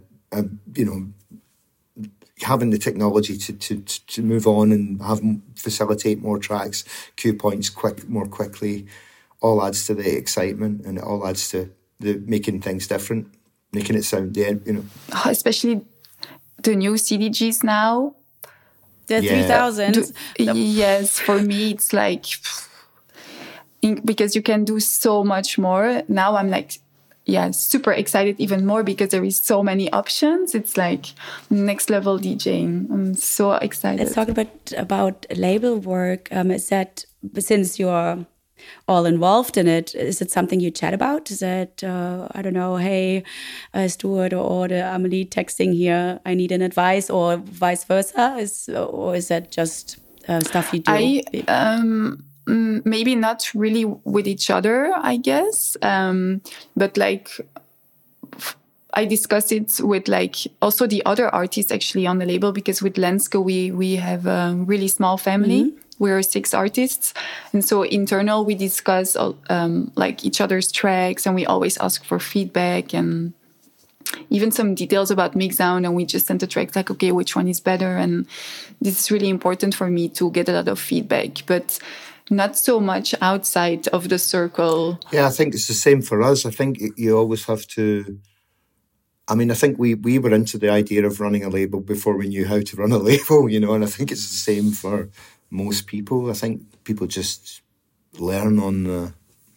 having the technology to move on and facilitate more tracks, cue points more quickly, all adds to the excitement, and it all adds to the making things different, making it sound, especially the new CDGs now. The 3000s. Yes, for me, it's like, because you can do so much more. Now I'm like, super excited even more because there is so many options. It's like next level DJing. I'm so excited. Let's talk a bit about label work. Is that, since you're all involved in it, is it something you chat about? Is that, I don't know, hey, Stuart or the Amelie texting here, I need an advice, or vice versa? Or is that just stuff you do? Maybe not really with each other, I guess. But like, I discussed it with like also the other artists actually on the label, because with Lensko, we have a really small family. Mm-hmm. We're 6 artists. And so internal, we discuss like each other's tracks, and we always ask for feedback and even some details about mixdown. And we just send the tracks like, okay, which one is better? And this is really important for me to get a lot of feedback, but not so much outside of the circle. Yeah, I think it's the same for us. I think you always have to... I think we were into the idea of running a label before we knew how to run a label, and I think it's the same for most people. I think people just learn on the,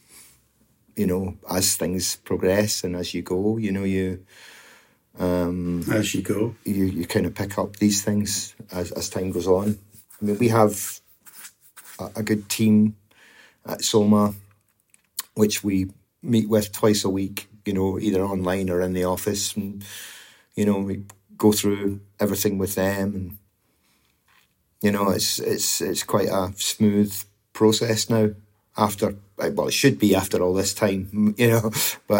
as things progress and as you go, as you go, you kind of pick up these things as time goes on. We have a good team at Soma, which we meet with twice a week, either online or in the office, and we go through everything with them, and it's quite a smooth process now. After, well, it should be after all this time, but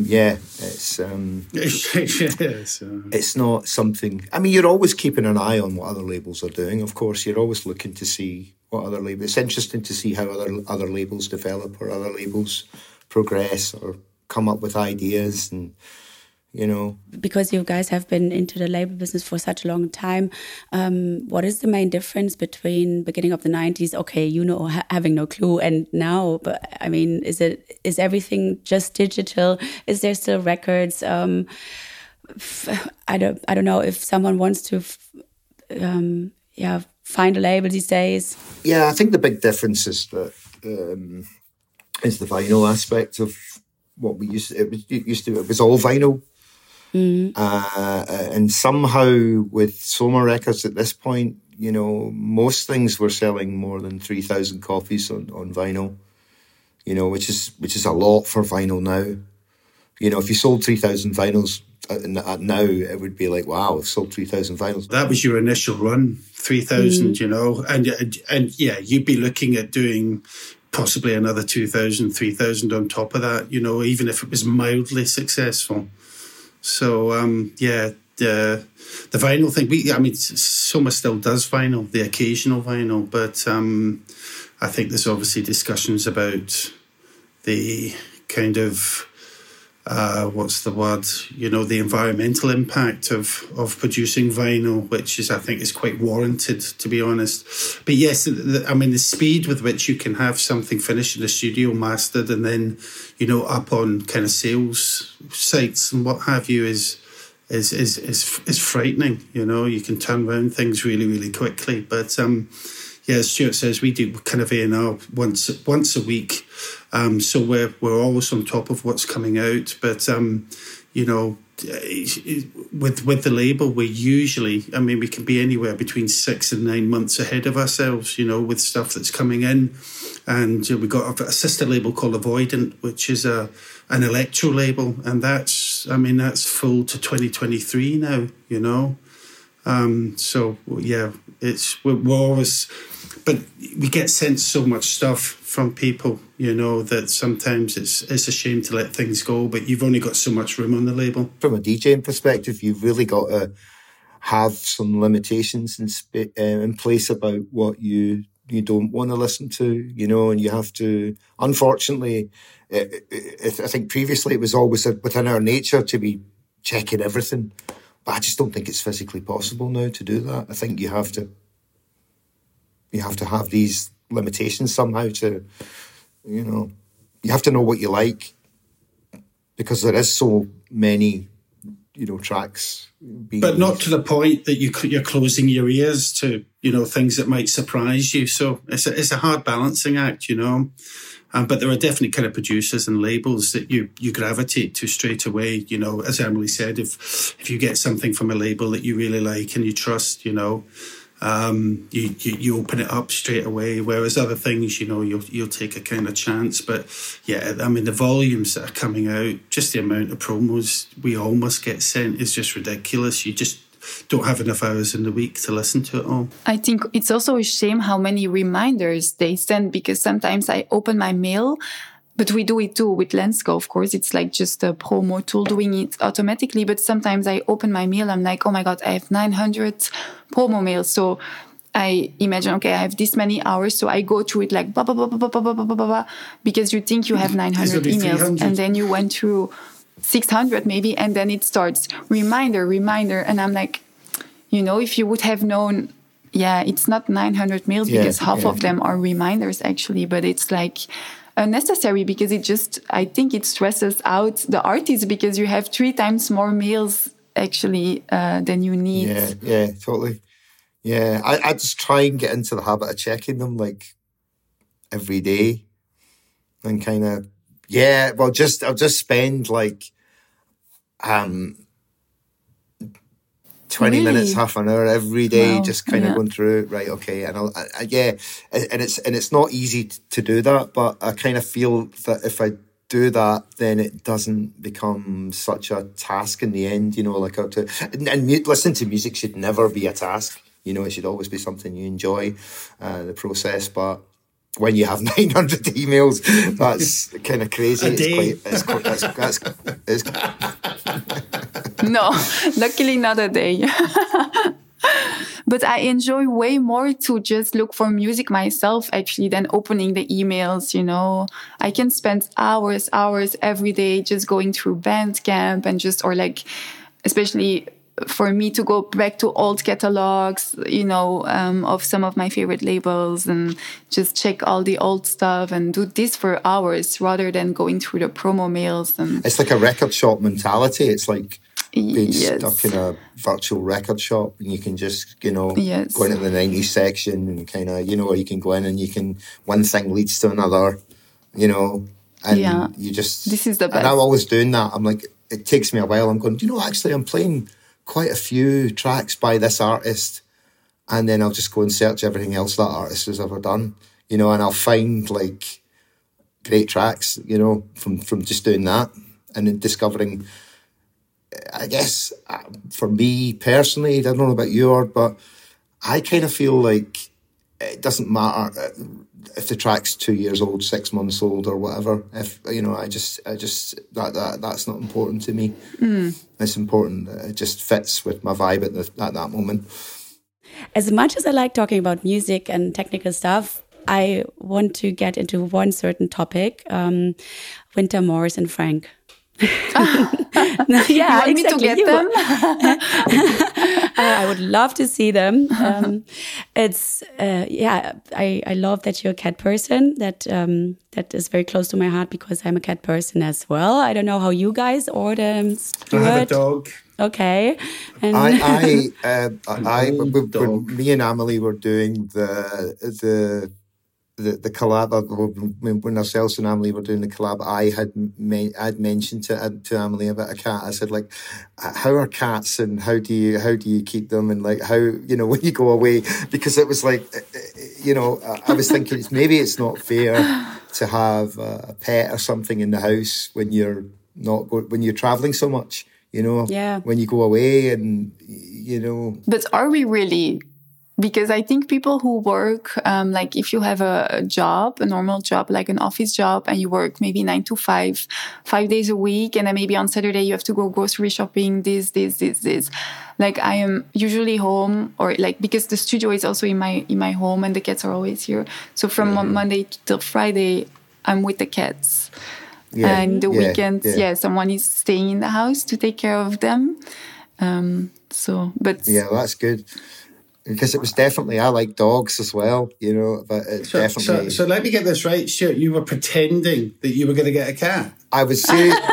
it's not something. You're always keeping an eye on what other labels are doing. Of course, you're always looking to see what other labels. It's interesting to see how other labels develop, or other labels progress, or come up with ideas, and because you guys have been into the label business for such a long time, what is the main difference between beginning of the 90s, having no clue, and now? But is everything just digital? Is there still records? I don't know if someone wants to find a label these days. Yeah, I think the big difference is that is the vinyl aspect of what we used to. It was all vinyl. Mm. And somehow with Soma Records at this point, most things were selling more than 3,000 copies on vinyl, which is a lot for vinyl now. If you sold 3,000 vinyls now, it would be like, wow, I've sold 3,000 vinyls. That was your initial run, 3,000, and you'd be looking at doing possibly another 2,000, 3,000 on top of that, even if it was mildly successful. So, the vinyl thing, Soma still does vinyl, the occasional vinyl, but I think there's obviously discussions about the kind of, the environmental impact of producing vinyl, which I think is quite warranted, to be honest. But yes, the speed with which you can have something finished in the studio, mastered, and then, up on kind of sales sites and what have you is is frightening. You know, you can turn around things really, really quickly. But yeah, as Stuart says, we do kind of A&R once a week, so we're always on top of what's coming out. But you know, with the label, we usually, I mean, we can be anywhere between 6 and 9 months ahead of ourselves, you know, with stuff that's coming in. And we've got a sister label called Avoidant, which is an electro label, and that's full to 2023 now, you know. So yeah, we're always, but we get sent so much stuff from people, you know, that sometimes it's a shame to let things go, but you've only got so much room on the label. From a DJing perspective, you've really got to have some limitations in place about what you don't want to listen to, you know, and you have to, unfortunately, I think previously it was always within our nature to be checking everything, but I just don't think it's physically possible now to do that. I think you have to have these limitations somehow to, you know, you have to know what you like, because there is so many, you know, tracks but not to the point that you're closing your ears to, you know, things that might surprise you. So it's a hard balancing act, you know. But there are definitely kind of producers and labels that you gravitate to straight away. You know, as Emily said, if you get something from a label that you really like and you trust, you know, you open it up straight away. Whereas other things, you know, you'll take a kind of chance. But yeah, I mean, the volumes that are coming out, just the amount of promos we almost get sent is just ridiculous. You just don't have enough hours in the week to listen to it all. I think it's also a shame how many reminders they send, because sometimes I open my mail, but we do it too with Lensko, of course. It's like just a promo tool doing it automatically. But sometimes I open my mail, I'm like, oh my God, I have 900 promo mails. So I imagine, okay, I have this many hours. So I go through it like, blah, blah, blah, blah, blah, blah, blah, blah, blah, because you think you have 900 emails. 300. And then you went through 600 maybe, and then it starts reminder. And I'm like, you know, if you would have known, yeah, it's not 900 mails because half of them are reminders actually, but it's like unnecessary because I think it stresses out the artist because you have 3 times more mails actually than you need. Yeah, totally. Yeah, I just try and get into the habit of checking them like every day and kind of, I'll just spend like 20 minutes, half an hour every day, just kind of going through it. Right, okay, and it's not easy to do that, but I kind of feel that if I do that, then it doesn't become such a task in the end. You know, like listening to music should never be a task. You know, it should always be something you enjoy, the process. But when you have 900 emails, that's kind of crazy. A day. It's No, luckily not a day. But I enjoy way more to just look for music myself, actually, than opening the emails, you know. I can spend hours every day just going through Bandcamp and or like, especially for me to go back to old catalogs, you know, of some of my favorite labels and just check all the old stuff and do this for hours rather than going through the promo mails. And it's like a record shop mentality. It's like being stuck in a virtual record shop, and you can just, you know, go into the 90s section and kind of, you know, you can go in and you can, one thing leads to another, you know, and you just, this is the best. And I'm always doing that. I'm like, it takes me a while. I'm going, you know, actually I'm playing quite a few tracks by this artist, and then I'll just go and search everything else that artist has ever done, you know, and I'll find like great tracks, you know, from just doing that and then discovering. I guess for me personally, I don't know about you, but I kind of feel like it doesn't matter if the track's 2 years old, 6 months old, or whatever. If you know, I just that's not important to me. It's important that it just fits with my vibe at that moment. As much as I like talking about music and technical stuff, I want to get into one certain topic: Wynter, Morris, and Frank. Yeah, exactly. To get them? I would love to see them. I love that you're a cat person. That is very close to my heart because I'm a cat person as well. I don't know how you guys or Stuart. I have a dog. Okay. And me and Amelie were doing the collab when ourselves and Amelie were doing the collab. I'd mentioned to Amelie about a cat. I said, like, how are cats and how do you keep them, and like how, you know, when you go away, because it was like, you know, I was thinking maybe it's not fair to have a pet or something in the house when you're traveling so much, you know. Yeah. When you go away, and you know. But are we really? Because I think people who work, like if you have a job, a normal job, like an office job, and you work maybe 9 to 5, 5 days a week, and then maybe on Saturday you have to go grocery shopping, this. Like I am usually home, or like, because the studio is also in my home and the cats are always here. So from Monday till Friday, I'm with the cats. Yeah. And the weekends, someone is staying in the house to take care of them. Yeah, that's good. Because it was definitely, I like dogs as well, you know, but it's definitely... So let me get this right, Stuart. You were pretending that you were going to get a cat. I was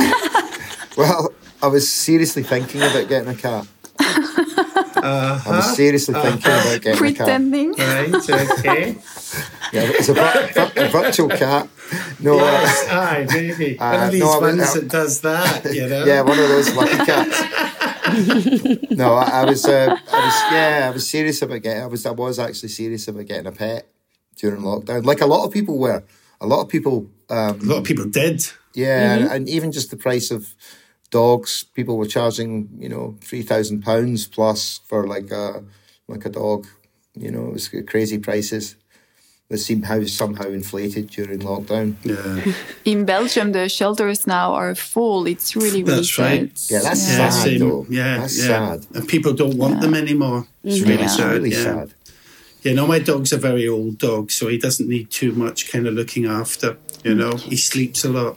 I was seriously thinking about getting a cat. I was seriously thinking about getting pretending. a cat. Right, okay. Yeah, it's a virtual cat. No, yes, aye, maybe. One of these ones that does that, you know? Yeah, one of those lucky cats. No, I was serious about getting. I was actually serious about getting a pet during lockdown. Like a lot of people were. A lot of people did. Yeah, and even just the price of dogs, people were charging, you know, £3,000 plus for like a dog. You know, it was crazy prices. They seem somehow inflated during lockdown. Yeah. In Belgium, the shelters now are full. It's really that's sad. Right. Yeah, that's sad, though. Yeah, that's sad. And people don't want them anymore. It's really sad. Really sad. Yeah, no, my dog's a very old dog, so he doesn't need too much kind of looking after. You know, he sleeps a lot.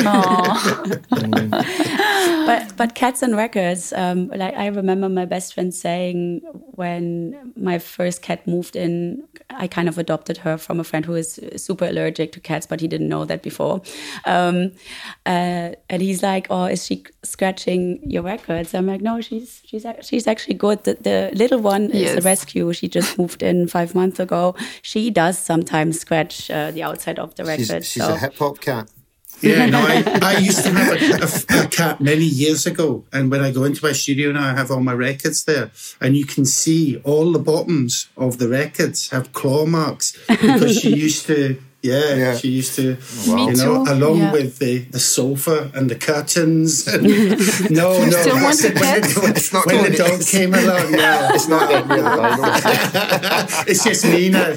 But cats and records, like I remember my best friend saying when my first cat moved in, I kind of adopted her from a friend who is super allergic to cats, but he didn't know that before. And he's like, "Oh, is she scratching your records?" I'm like, "No, she's actually good. The little one is a rescue. She just moved in 5 months ago. She does sometimes scratch the outside of the record. She's a hip hop cat." Yeah, no, I used to have a cat many years ago, and when I go into my studio now, I have all my records there, and you can see all the bottoms of the records have claw marks because she used to. Yeah, she used to, you know, along with the sofa and the curtains. And no, still want the when the dog came along, no. It's not getting real. It's just me now.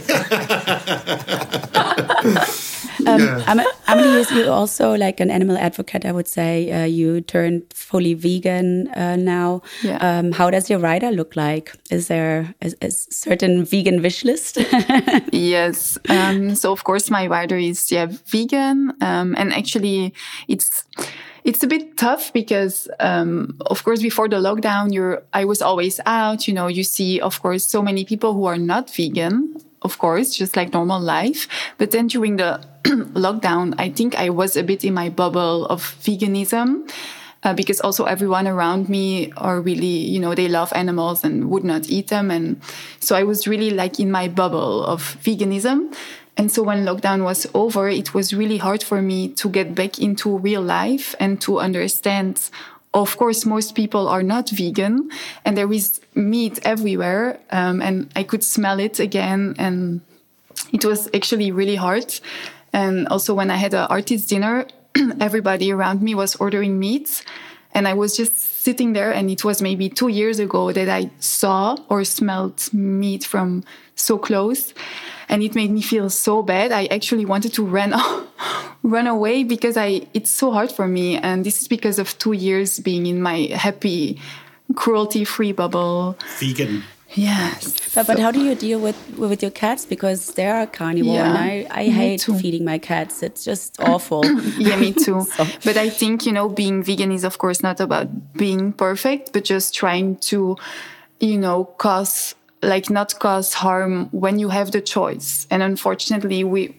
Amelie, you're also like an animal advocate, I would say. You turned fully vegan now. Yeah. How does your rider look like? Is there a certain vegan wish list? Yes. So of course my rider is vegan. And actually it's a bit tough because, of course, before the lockdown, I was always out. You know, you see, of course, so many people who are not vegan, of course, just like normal life. But then during the lockdown, I think I was a bit in my bubble of veganism. Because also everyone around me are really, you know, they love animals and would not eat them. And so I was really like in my bubble of veganism. And so when lockdown was over, it was really hard for me to get back into real life and to understand, of course, most people are not vegan and there is meat everywhere. And I could smell it again. And it was actually really hard. And also when I had an artist dinner, everybody around me was ordering meat. And I was just sitting there, and it was maybe 2 years ago that I saw or smelled meat from so close. And it made me feel so bad. I actually wanted to run away because it's so hard for me. And this is because of 2 years being in my happy, cruelty-free bubble. Vegan. Yes. But how do you deal with your cats? Because they are carnivore, and I hate feeding my cats. It's just awful. Yeah, me too. But I think, you know, being vegan is, of course, not about being perfect, but just trying to, you know, not cause harm when you have the choice. And unfortunately, with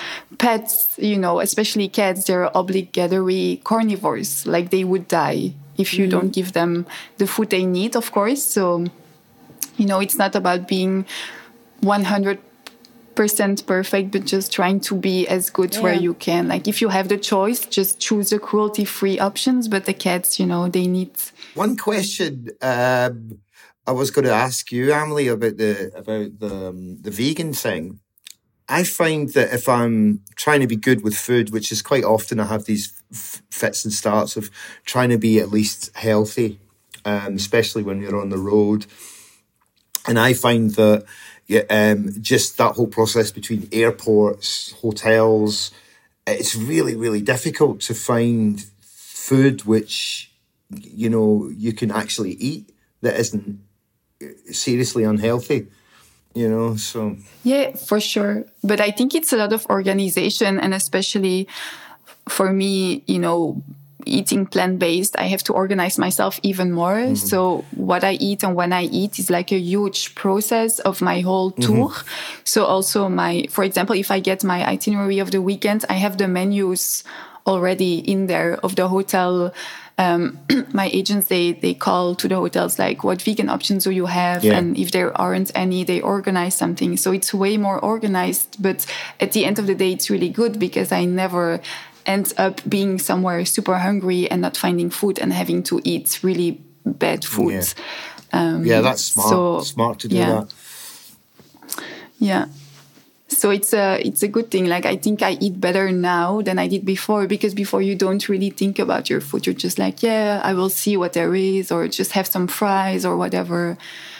pets, you know, especially cats, they're obligatory carnivores. Like they would die if you don't give them the food they need, of course. So, it's not about being 100% perfect, but just trying to be as good where you can. Like if you have the choice, just choose the cruelty-free options. But the cats, they need. One question I was going to ask you, Amelie, about the vegan thing. I find that if I'm trying to be good with food, which is quite often, I have these fits and starts of trying to be at least healthy, especially when you're on the road. And I find that just that whole process between airports, hotels, it's really, really difficult to find food which, you can actually eat that isn't seriously unhealthy. So. Yeah, for sure. But I think it's a lot of organization, and especially for me, eating plant-based, I have to organize myself even more. Mm-hmm. So what I eat and when I eat is like a huge process of my whole tour. Mm-hmm. So also for example, if I get my itinerary of the weekend, I have the menus already in there of the hotel. My agents, they call to the hotels, like, what vegan options do you have? Yeah. And if there aren't any, they organize something. So it's way more organized. But at the end of the day, it's really good because I never end up being somewhere super hungry and not finding food and having to eat really bad food. Yeah, that's smart. Smart to do that. Yeah. So it's a good thing. Like, I think I eat better now than I did before, because before you don't really think about your food. You're just like, yeah, I will see what there is, or just have some fries or whatever.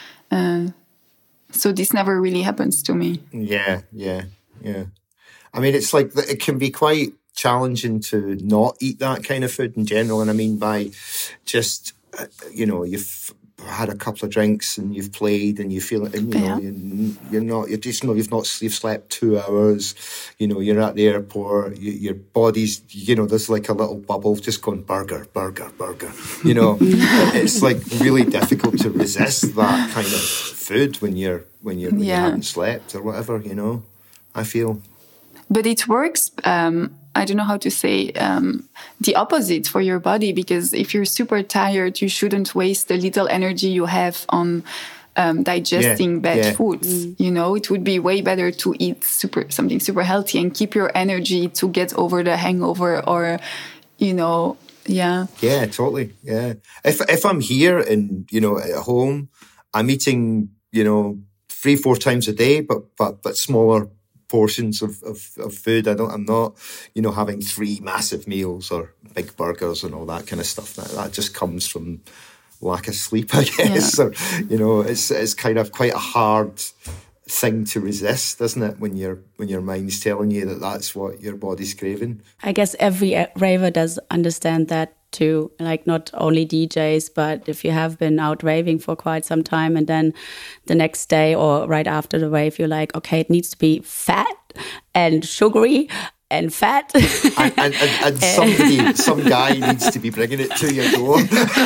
So this never really happens to me. Yeah. I mean, it's like, it can be quite challenging to not eat that kind of food in general. And I mean by just, you've had a couple of drinks and you've played and you feel it, and you've slept 2 hours, you're at the airport, your body's, there's like a little bubble just going burger. It's like really difficult to resist that kind of food when you haven't slept or whatever, I feel. But it works, I don't know how to say, the opposite for your body, because if you're super tired, you shouldn't waste the little energy you have on digesting bad foods. It would be way better to eat something super healthy and keep your energy to get over the hangover, or, Yeah, totally. Yeah. If I'm here and, at home, I'm eating, 3-4 times a day, but smaller portions of food. I'm not, having 3 massive meals or big burgers and all that kind of stuff. That just comes from lack of sleep, I guess. Yeah. Or, it's kind of quite a hard thing to resist, isn't it? When your mind's telling you that that's what your body's craving. I guess every raver does understand that too. Like, not only DJs, but if you have been out raving for quite some time and then the next day or right after the rave, you're like, okay, it needs to be fat and sugary and fat. and some guy needs to be bringing it to your door.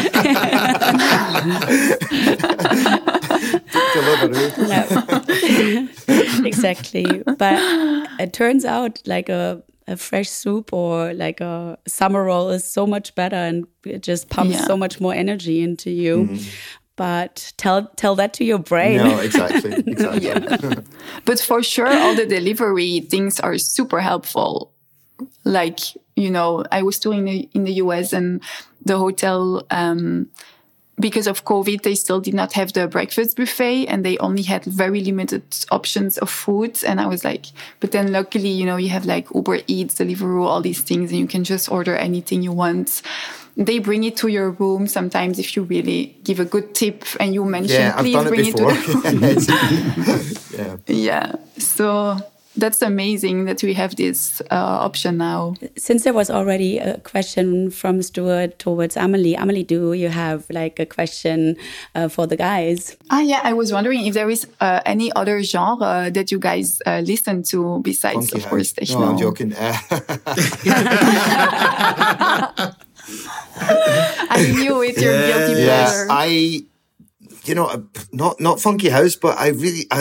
No. Exactly. But it turns out like a fresh soup or like a summer roll is so much better, and it just pumps so much more energy into you. Mm-hmm. But tell that to your brain. No, exactly. But for sure, all the delivery things are super helpful. Like, I was doing in the US, and the hotel, because of COVID, they still did not have the breakfast buffet, and they only had very limited options of food. And I was like, but then luckily, you have like Uber Eats, Deliveroo, all these things, and you can just order anything you want. They bring it to your room sometimes if you really give a good tip and you mention, please bring it to the room. Yeah. So that's amazing that we have this option now. Since there was already a question from Stuart towards Amelie. Amelie, do you have like a question for the guys? I was wondering if there is any other genre that you guys listen to besides, funky of course, techno. No, I'm joking. I knew it, your guilty pleasure. Not funky house, but I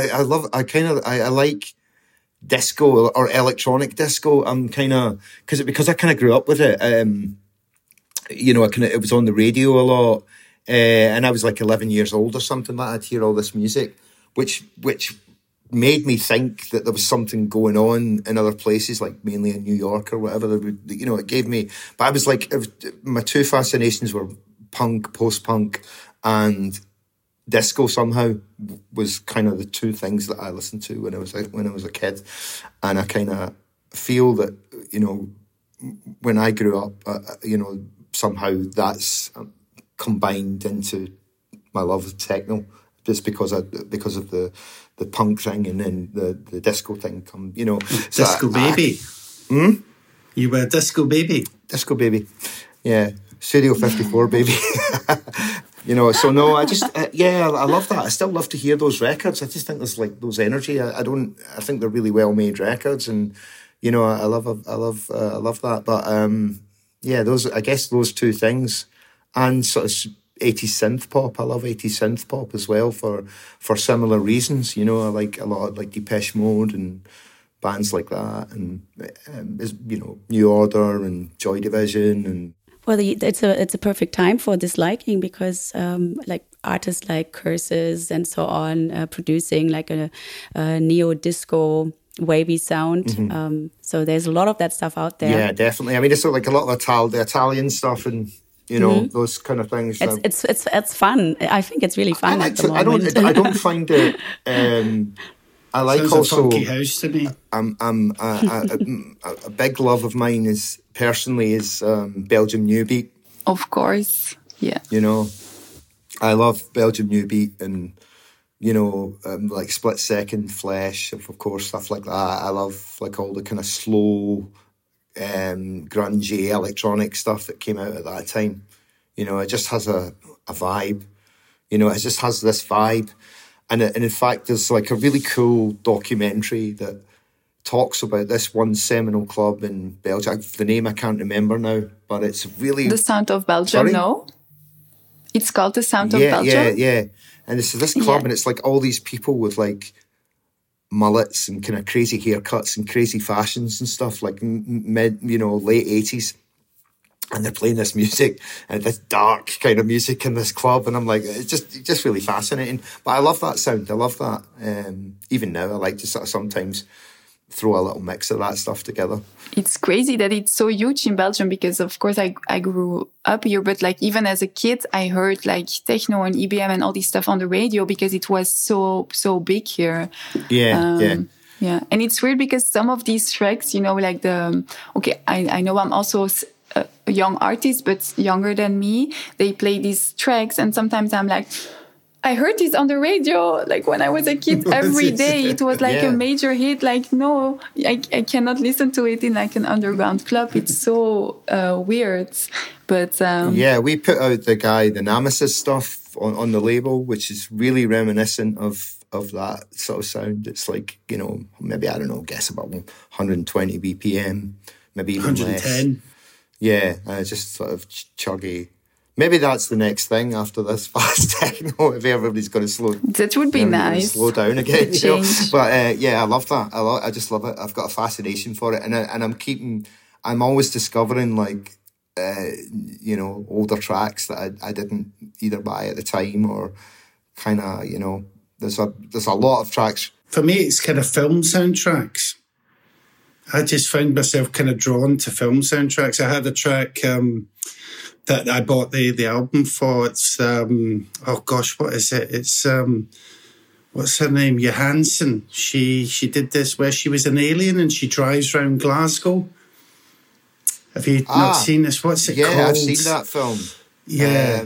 like disco or electronic disco. I'm kind of because I kind of grew up with it. it was on the radio a lot. And I was like 11 years old or something like that. I'd hear all this music, which made me think that there was something going on in other places, like mainly in New York or whatever. It gave me, but I was like, my two fascinations were punk, post-punk, and disco somehow was kind of the two things that I listened to when I was a kid. And I kind of feel that, when I grew up, somehow that's combined into my love of techno, just because of the punk thing, and then the disco thing Disco baby. You were a disco baby. Disco baby, yeah. Studio 54 baby. So no, I just I love that. I still love to hear those records. I just think there's like those energy. I think they're really well made records, and I love that. But those two things, and sort of 80s synth pop. I love 80s synth pop as well for similar reasons. I like a lot of like Depeche Mode and bands like that, and New Order and Joy Division. And well, it's a perfect time for this liking, because like artists like Curses and so on producing like a neo disco wavy sound. So there's a lot of that stuff out there. Yeah, definitely. I mean, it's like a lot of the Italian stuff and those kind of things. It's fun. I think it's really fun at the moment. I don't find it. I like Sounds also. A funky house to me. A big love of mine is Belgium New Beat. Of course, yeah. I love Belgium New Beat and like Split Second, Flesh, of course, stuff like that. I love like all the kind of slow, grungy electronic stuff that came out at that time. It just has a vibe. It just has this vibe. And in fact, there's like a really cool documentary that talks about this one seminal club in Belgium. The name I can't remember now, but it's really... The Sound of Belgium, Sorry? No? It's called The Sound of Belgium? Yeah. And it's this club, and it's like all these people with like mullets and kind of crazy haircuts and crazy fashions and stuff, like late 80s. And they're playing this music and this dark kind of music in this club, and I'm like, it's just really fascinating. But I love that sound. I love that. Even now, I like to sort of sometimes throw a little mix of that stuff together. It's crazy that it's so huge in Belgium, because of course I grew up here, but like even as a kid, I heard like techno and EBM and all this stuff on the radio because it was so big here. Yeah. And it's weird because some of these tracks, like I know I'm also a young artist, but younger than me, they play these tracks, and sometimes I'm like, I heard this on the radio, like when I was a kid, every day. It was like a major hit. Like, no, I cannot listen to it in like an underground club. It's so weird. But we put out the Nemesis stuff on the label, which is really reminiscent of that sort of sound. It's like, maybe, I don't know, guess about 120 BPM, maybe even 110. Less. Yeah, just sort of chuggy. Maybe that's the next thing after this fast techno. If everybody's going to slow, that would be nice. Slow down again, But I love that. I just love it. I've got a fascination for it, and I'm always discovering like older tracks that I didn't either buy at the time or kind of there's a lot of tracks. For me, it's kind of film soundtracks. I just found myself kind of drawn to film soundtracks. I had a track that I bought the album for. It's what is it? It's what's her name? Johansson. She did this where she was an alien and she drives around Glasgow. Have you not seen this? What's it called? Yeah, I've seen that film. Yeah.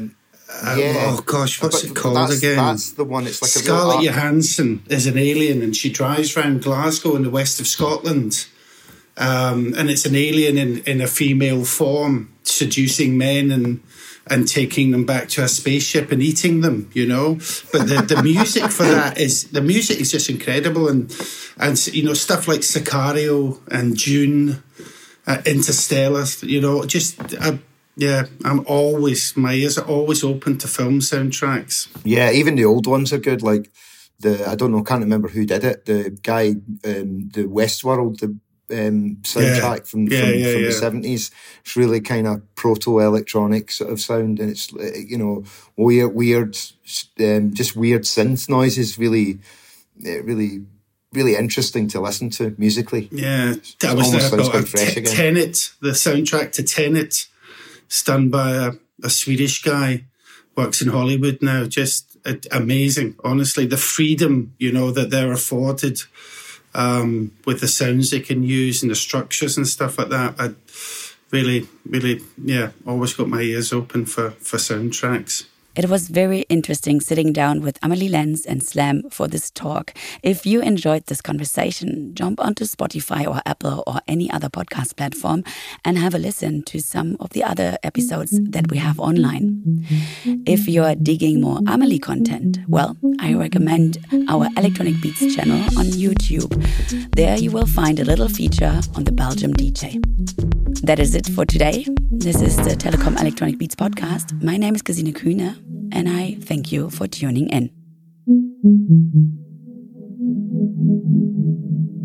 What's it called again? That's the one. It's like Scarlett Johansson is an alien and she drives around Glasgow in the west of Scotland. And it's an alien in a female form, seducing men and taking them back to a spaceship and eating them, But the music for that is just incredible, and stuff like Sicario and Dune, Interstellar, my ears are always open to film soundtracks. Yeah, even the old ones are good. Like can't remember who did it. The guy, the Westworld, soundtrack from the 70s. It's really kind of proto-electronic sort of sound, and it's weird synth noises. Really interesting to listen to musically. Yeah, that was Tenet, the soundtrack to Tenet, done by a Swedish guy, works in Hollywood now. Just amazing, honestly. The freedom, that they're afforded with the sounds they can use and the structures and stuff like that. I really, always got my ears open for soundtracks. It was very interesting sitting down with Amelie Lenz and Slam for this talk. If you enjoyed this conversation, jump onto Spotify or Apple or any other podcast platform and have a listen to some of the other episodes that we have online. If you're digging more Amelie content, well, I recommend our Electronic Beats channel on YouTube. There you will find a little feature on the Belgium DJ. That is it for today. This is the Telecom Electronic Beats podcast. My name is Gesine Kühne, and I thank you for tuning in.